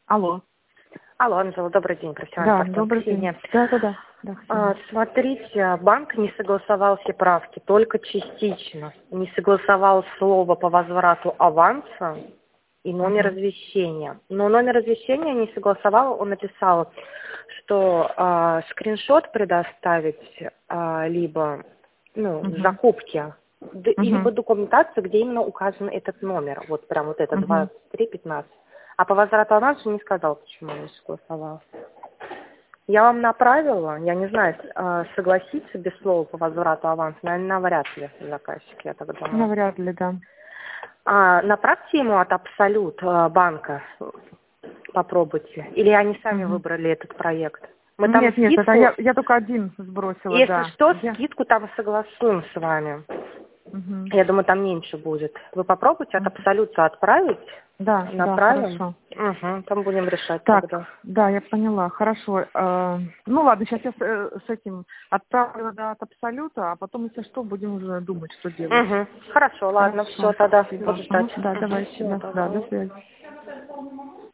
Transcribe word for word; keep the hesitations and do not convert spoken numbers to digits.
Алло. Алло, Анжела, добрый день, Да, профессиональное добрый день. общение. Да, да, да. да А, смотрите, банк не согласовал все правки, только частично. Не согласовал слово по возврату аванса и номер Угу. извещения. Но номер извещения не согласовал, он написал, что а, скриншот предоставить а, либо ну, Угу. закупки, д- и либо Угу. документацию, где именно указан этот номер, вот прям вот это Угу. двадцать три пятнадцать. А по возврату аванса не сказал, почему не согласовал. Я вам направила, я не знаю, с- а, согласиться без слова по возврату аванса, наверное, навряд ли заказчик, я так думаю. Навряд ли, да. А направьте ему от Абсолют а, банка, попробуйте. Или они сами Угу. выбрали этот проект. Мы там Нет, нет, это скидку, я, я только один сбросила, если да. что, Я... скидку там согласуем с вами. Угу. Я думаю, там меньше будет. Вы попробуйте от Абсолюта отправить, Да, да, направим. хорошо. Угу, там будем решать Так, тогда. да, я поняла, хорошо. Э, ну ладно, сейчас я с, э, с этим отправлю да, от Абсолюта, а потом, если что, будем уже думать, что делать. Угу. Хорошо, ладно, все, Хорошо, тогда спасибо. буду Ага, ждать. да, Угу, давайте, все, да, да, до давай. связи.